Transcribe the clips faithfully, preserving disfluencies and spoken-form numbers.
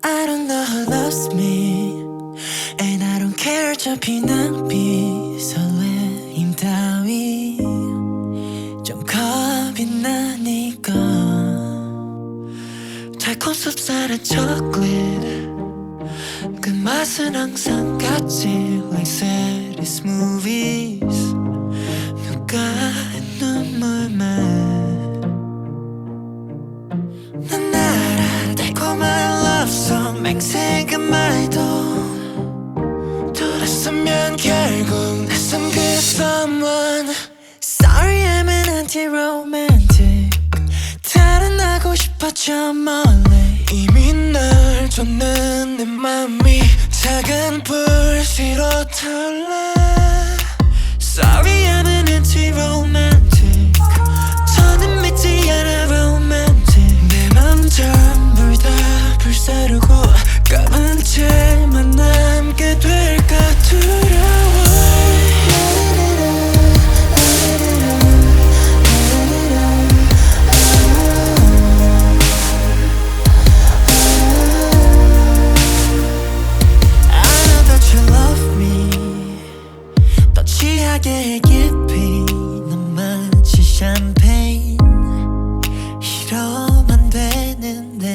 I don't know who loves me And I don't care 어차피 낭비 설레임 따위 좀 겁이 나니까 달콤 쌉쌀한 초콜릿 그 맛은 항상 같지 Like sad movies 누가의 눈물만 난 알아 달콤한 love song 맹세가 말도 돌아서면 결국 낯선 그 someone Sorry I'm an anti-romantic 달아나고 싶어 저 멀리 이미 널 줬는 내 맘이 작은 불씨로 타올라 Sorry I'm an anti-romantic 더는 믿지 않아 romantic 내 맘 전부 다 불사르고 까만 채만 남게 될까 두려워 취하게 깊이 넌 마치 샴페인 이러면 되는데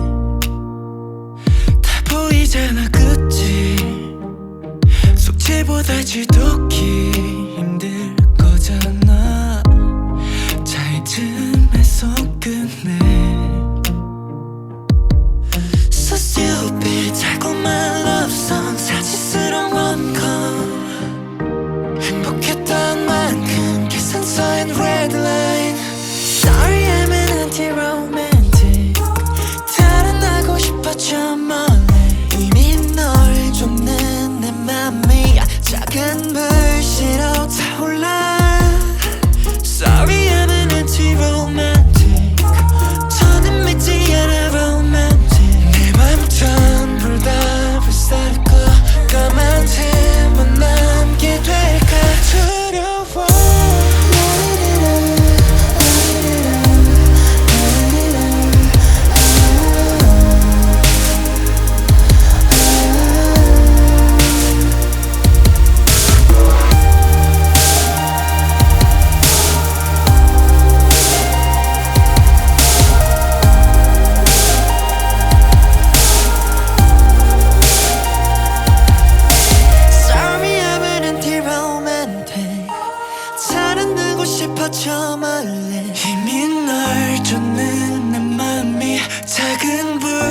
다 보이잖아 그치 숙제보다 지독히 힘들 거잖아 잘 틈에서 끝내 So stupid 달콤한 love song 사치스러운 rom-com 행복했던 만큼 계산서엔 red line Sorry I'm an anti-romantic 달아나고 싶어 저 멀리 이미 널 줬는 내 맘이 작은 불씨로 타올라 Sorry I'm an anti-romantic 더는 믿지 않아 romantic 내 맘 전부 다 불살고 까만 채만 남게 될까 두려워 저 멀리 이미 널 줬는 내 맘이 작은 불